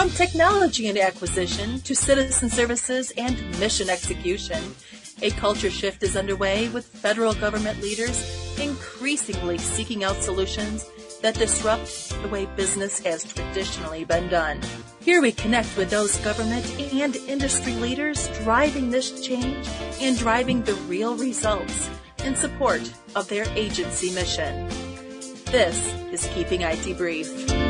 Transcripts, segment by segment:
From technology and acquisition to citizen services and mission execution, a culture shift is underway with federal government leaders increasingly seeking out solutions that disrupt the way business has traditionally been done. Here we connect with those government and industry leaders driving this change and driving the real results in support of their agency mission. This is Keeping IT Brief.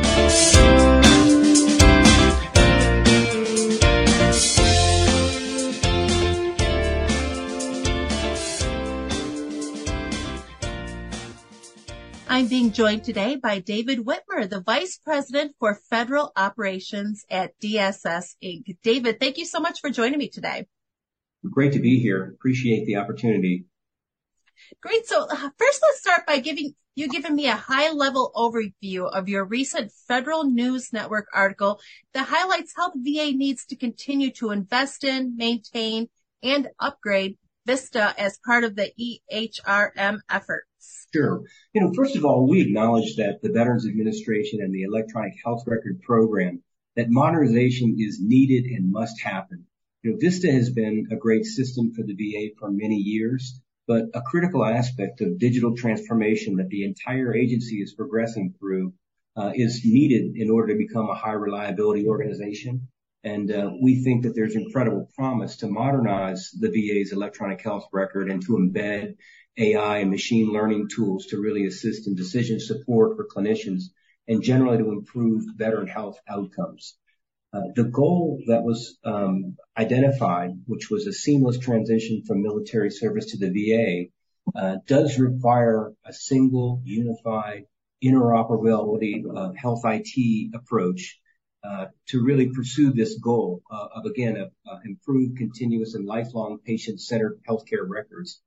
I'm being joined today by David Whitmer, the Vice President for Federal Operations at DSS, Inc. David, thank you so much for joining me today. Great to be here. Appreciate the opportunity. Great. So first, let's start by giving me a high-level overview of your recent Federal News Network article that highlights how the VA needs to continue to invest in, maintain, and upgrade VISTA as part of the EHRM efforts. Sure. First of all, we acknowledge that the Veterans Administration and the Electronic Health Record Program, that modernization is needed and must happen. VISTA has been a great system for the VA for many years, but a critical aspect of digital transformation that the entire agency is progressing through is needed in order to become a high reliability organization. And we think that there's incredible promise to modernize the VA's electronic health record and to embed AI and machine learning tools to really assist in decision support for clinicians and generally to improve veteran health outcomes. The goal that was identified, which was a seamless transition from military service to the VA, does require a single, unified interoperability health IT approach to really pursue this goal of improved, continuous, and lifelong patient-centered healthcare records.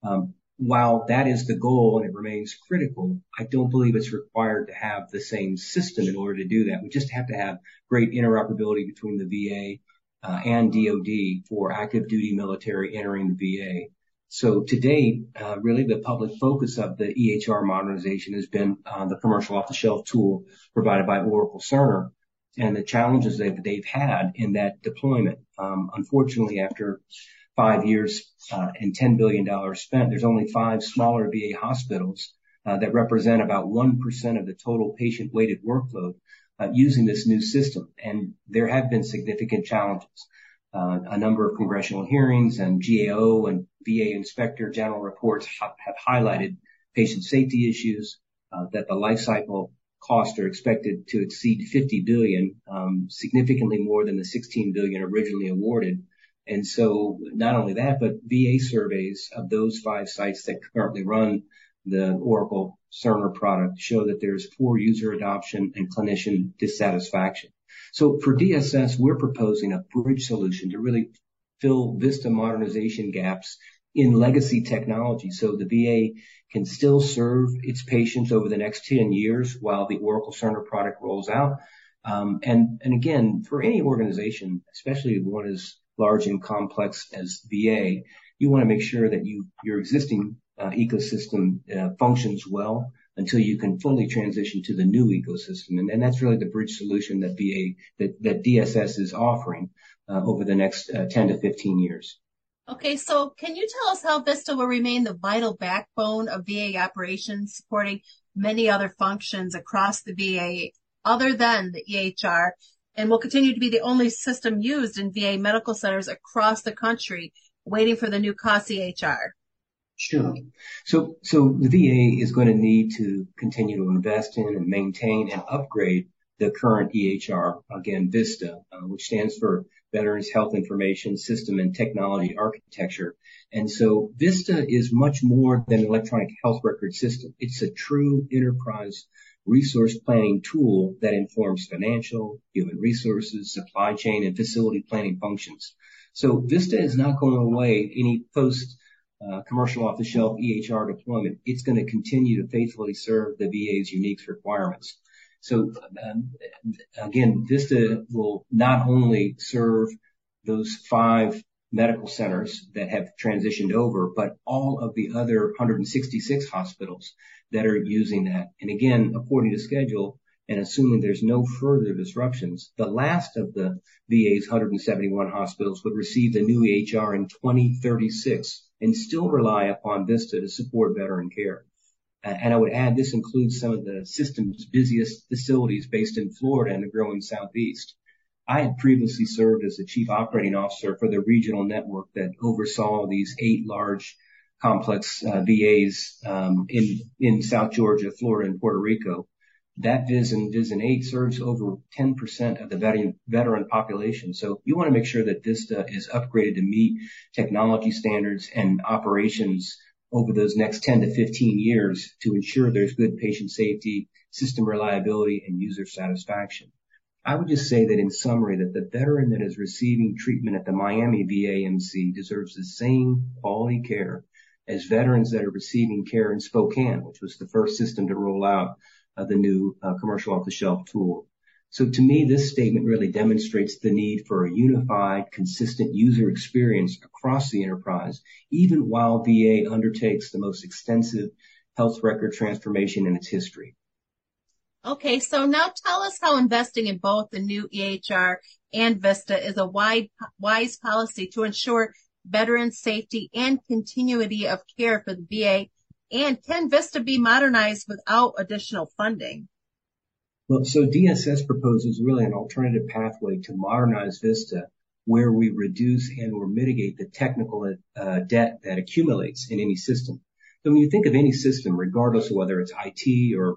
While that is the goal and it remains critical, I don't believe it's required to have the same system in order to do that. We just have to have great interoperability between the VA and DoD for active duty military entering the VA. So to date, really the public focus of the EHR modernization has been the commercial off-the-shelf tool provided by Oracle Cerner and the challenges that they've had in that deployment. Unfortunately, after 5 years and $10 billion spent, there's only 5 smaller VA hospitals that represent about 1% of the total patient-weighted workload using this new system. And there have been significant challenges. A number of congressional hearings and GAO and VA Inspector General reports have highlighted patient safety issues, that the life cycle costs are expected to exceed $50 billion, significantly more than the $16 billion originally awarded. And so not only that, but VA surveys of those 5 sites that currently run the Oracle Cerner product show that there's poor user adoption and clinician dissatisfaction. So for DSS, we're proposing a bridge solution to really fill VISTA modernization gaps in legacy technology so the VA can still serve its patients over the next 10 years while the Oracle Cerner product rolls out. And again, for any organization, especially one as large and complex as VA, you want to make sure that your existing ecosystem functions well until you can fully transition to the new ecosystem. And that's really the bridge solution that that DSS is offering over the next 10 to 15 years. Okay, so can you tell us how VISTA will remain the vital backbone of VA operations, supporting many other functions across the VA other than the EHR, and will continue to be the only system used in VA medical centers across the country, waiting for the new COS EHR? Sure. So the VA is going to need to continue to invest in and maintain and upgrade the current EHR, again, VISTA, which stands for Veterans Health Information System and Technology Architecture. And so VISTA is much more than an electronic health record system. It's a true enterprise resource planning tool that informs financial, human resources, supply chain, and facility planning functions. So VISTA is not going away any post commercial off-the-shelf EHR deployment. It's going to continue to faithfully serve the VA's unique requirements. So again, VISTA will not only serve those 5 medical centers that have transitioned over, but all of the other 166 hospitals that are using that. And again, according to schedule, and assuming there's no further disruptions, the last of the VA's 171 hospitals would receive the new EHR in 2036 and still rely upon Vista to support veteran care. And I would add this includes some of the system's busiest facilities based in Florida and the growing Southeast. I had previously served as the chief operating officer for the regional network that oversaw these 8 large complex VAs in South Georgia, Florida, and Puerto Rico. That VISN 8 serves over 10% of the veteran population. So you want to make sure that Vista is upgraded to meet technology standards and operations over those next 10 to 15 years to ensure there's good patient safety, system reliability, and user satisfaction. I would just say that in summary that the veteran that is receiving treatment at the Miami VAMC deserves the same quality care as veterans that are receiving care in Spokane, which was the first system to roll out the new commercial off-the-shelf tool. So to me, this statement really demonstrates the need for a unified, consistent user experience across the enterprise, even while VA undertakes the most extensive health record transformation in its history. Okay, so now tell us how investing in both the new EHR and Vista is a wise policy to ensure veteran safety and continuity of care for the VA, and can Vista be modernized without additional funding? Well, so DSS proposes really an alternative pathway to modernize Vista where we reduce and or mitigate the technical debt that accumulates in any system. So when you think of any system, regardless of whether it's IT or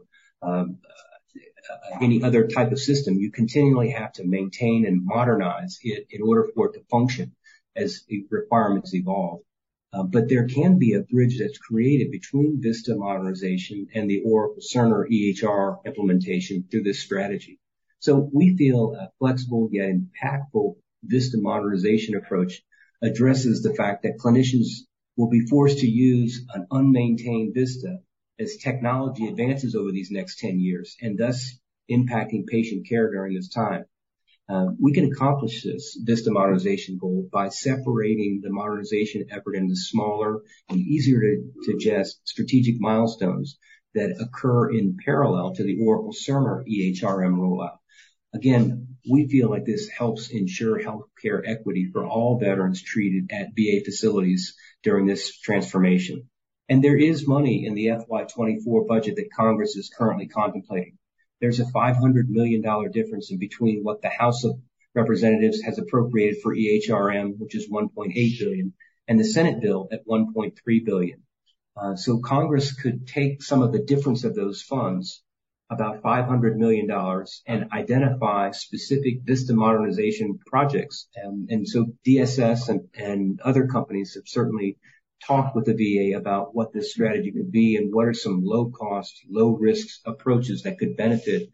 any other type of system, you continually have to maintain and modernize it in order for it to function as requirements evolve. But there can be a bridge that's created between Vista modernization and the Oracle Cerner EHR implementation through this strategy. So we feel a flexible yet impactful Vista modernization approach addresses the fact that clinicians will be forced to use an unmaintained Vista as technology advances over these next 10 years and thus impacting patient care during this time. We can accomplish this Vista modernization goal by separating the modernization effort into smaller and easier to digest strategic milestones that occur in parallel to the Oracle Cerner EHRM rollout. Again, we feel like this helps ensure healthcare equity for all veterans treated at VA facilities during this transformation. And there is money in the FY24 budget that Congress is currently contemplating. There's a $500 million difference in between what the House of Representatives has appropriated for EHRM, which is $1.8 billion, and the Senate bill at $1.3 billion. So Congress could take some of the difference of those funds, about $500 million, and identify specific Vista modernization projects. And so DSS and other companies have certainly talked with the VA about what this strategy could be and what are some low-cost, low-risk approaches that could benefit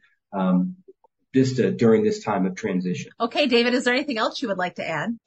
Vista during this time of transition. Okay, David, is there anything else you would like to add?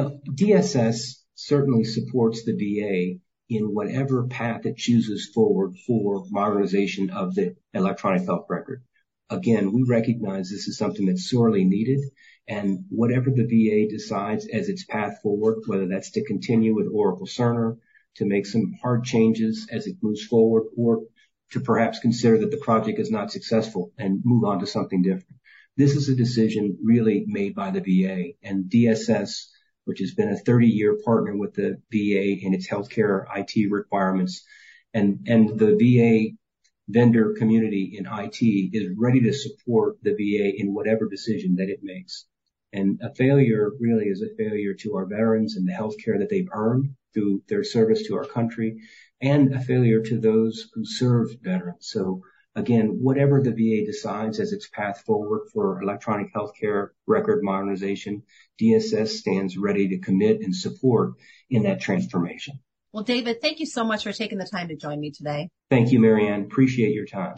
DSS certainly supports the VA in whatever path it chooses forward for modernization of the electronic health record. Again, we recognize this is something that's sorely needed, and whatever the VA decides as its path forward, whether that's to continue with Oracle Cerner, to make some hard changes as it moves forward, or to perhaps consider that the project is not successful and move on to something different. This is a decision really made by the VA, and DSS, which has been a 30-year partner with the VA in its healthcare IT requirements, and the VA vendor community in IT is ready to support the VA in whatever decision that it makes. And a failure really is a failure to our veterans and the health care that they've earned through their service to our country, and a failure to those who serve veterans. So again, whatever the VA decides as its path forward for electronic health care record modernization, DSS stands ready to commit and support in that transformation. Well, David, thank you so much for taking the time to join me today. Thank you, Marianne. Appreciate your time.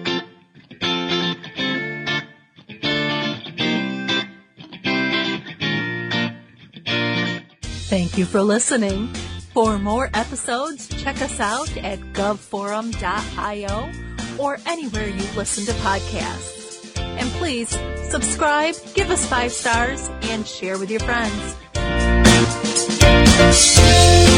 Thank you for listening. For more episodes, check us out at govforum.io or anywhere you listen to podcasts. And please subscribe, give us 5 stars, and share with your friends.